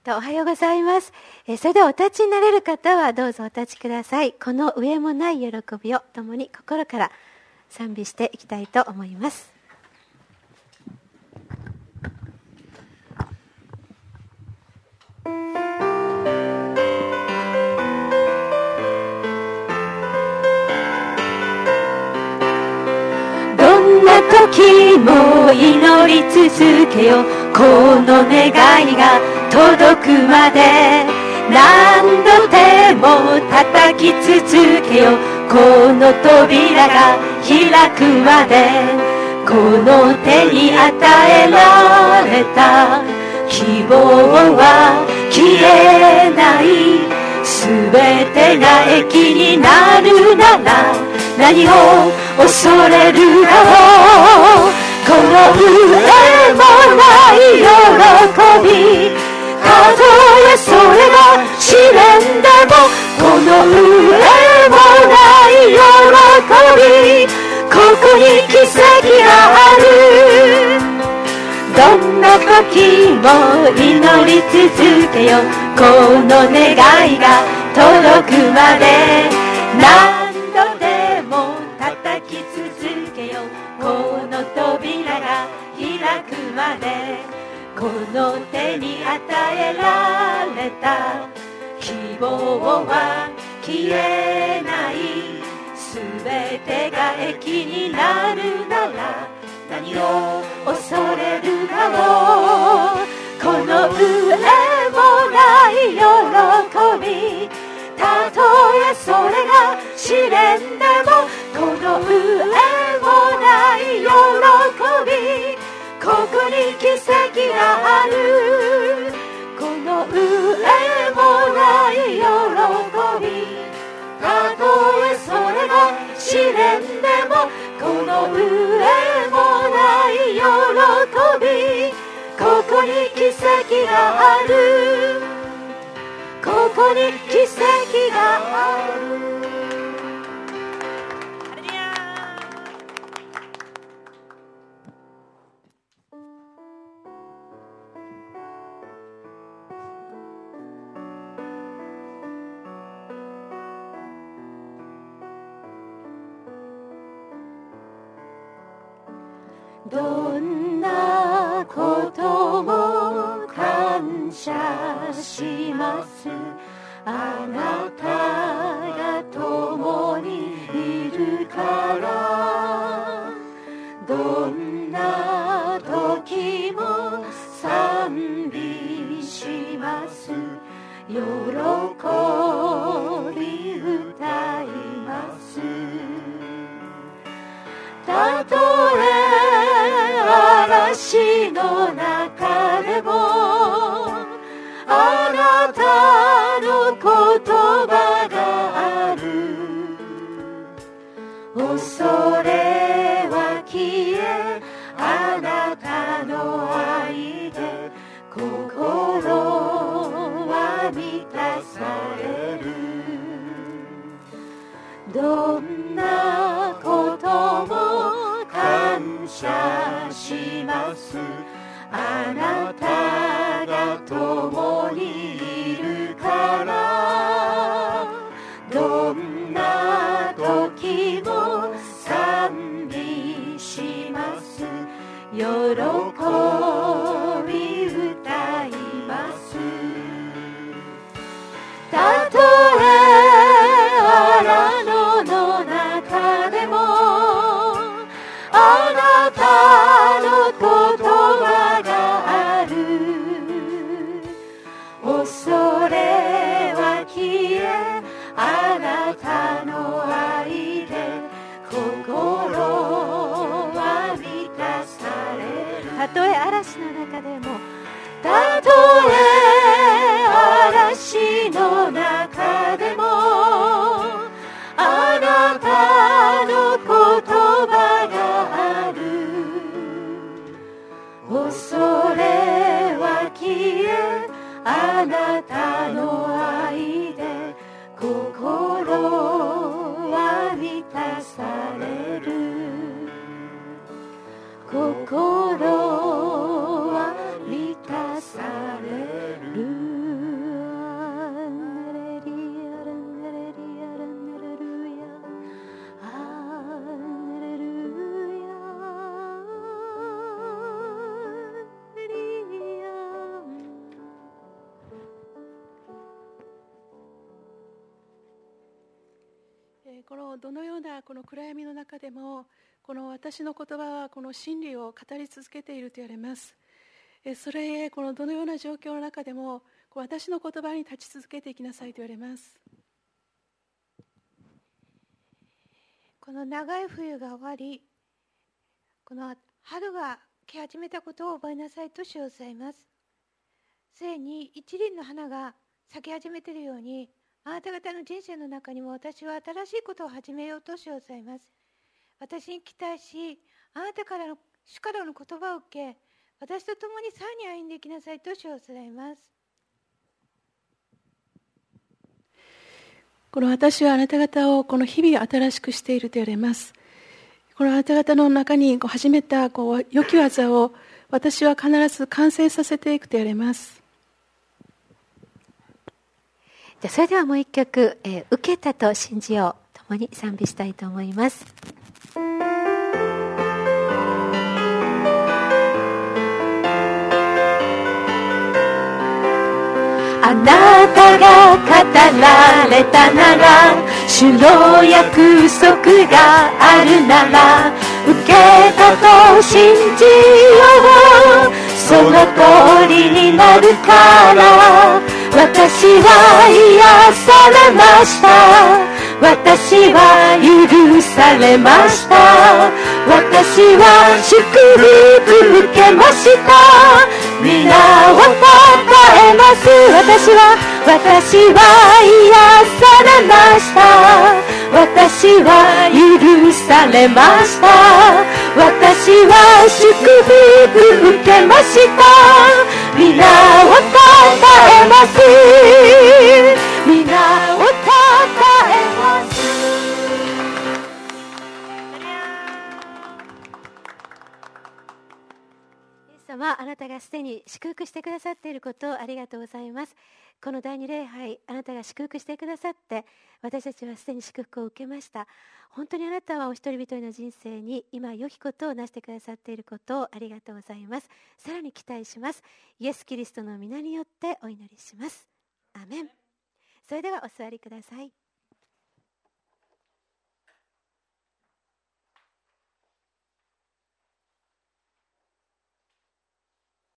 おはようございます。それではお立ちになれる方はどうぞお立ちください。この上もない喜びを共に心から賛美していきたいと思います。どんな時も祈り続けよ、この願いが届くまで。何度でも叩き続けよ、この扉が開くまで。この手に与えられた希望は消えない。すべてが益になるなら何を恐れるだろう。この上もない喜び、たとえそれが試練でも、この上もない喜び、ここに奇跡がある。どんな時も祈り続けよ、この願いが届くまで。何度でも叩き続けよ、この扉が開くまで。この手に与えられた希望は消えない。すべてが益になるなら何を恐れるだろう。この上もない喜び、たとえそれが試練でも、この上もない喜び、ここに奇跡がある。この上もない喜び、たとえそれが試練でも、この上もない喜び、ここに奇跡がある。ここに奇跡がある。どんなことも感謝します。あなたが共にいるから。どんな時も賛美します。喜び歌います。たとえ嵐の中でも、あなたの言葉がある。恐れは消え、あなたの愛で心は満たされる。どんなことも感謝します。あなたが共にいるから。どんな時も賛美します。喜び歌います。たとえ荒野の中でも、あなたの言葉がある。恐れは消え、あなたの愛で心は満たされる。たとえ嵐の中でも、たとえ嵐の中でも、あなたの言葉がある。恐れは消え、あなたの愛で心は満たされる。心は満たされる。 このどのようなこの暗闇の中でも、この私の言葉はこの真理を語り続けていると言われます。それへこのどのような状況の中でも私の言葉に立ち続けていきなさいと言われます。 この長い冬が終わり、この春が来始めたことを覚えなさいと主を伝えます。すでに一輪の花が咲き始めているように、あなた方の人生の中にも私は新しいことを始めようと主を伝えます。私に期待し、あなたからの主からの言葉を受け、私と共にさらに歩んでいきなさいと主を伝えます。 この私はあなた方をこの日々新しくしていると言われます。このあなた方の中に始めた良き技を私は必ず完成させていくと言われます。 じゃそれではもう一曲、受けたと信じよう、共に賛美したいと思います。あなたが語られたなら、主の約束があるなら、受けたと信じよう、その通りになるから。私は癒されました、私は許されました、私は祝福受けました、皆をたたえます。私は癒されました、私は許されました、私は祝福受けました、皆をたたえます、皆をたたえます。イエス様、あなたがすでに祝福してくださっていることをありがとうございます。この第二礼拝、あなたが祝福してくださって、私たちはすでに祝福を受けました。本当にあなたはお一人一人の人生に今良きことをなしてくださっていることをありがとうございます。さらに期待します。イエス・キリストの皆によってお祈りします。アメン。それではお座りください。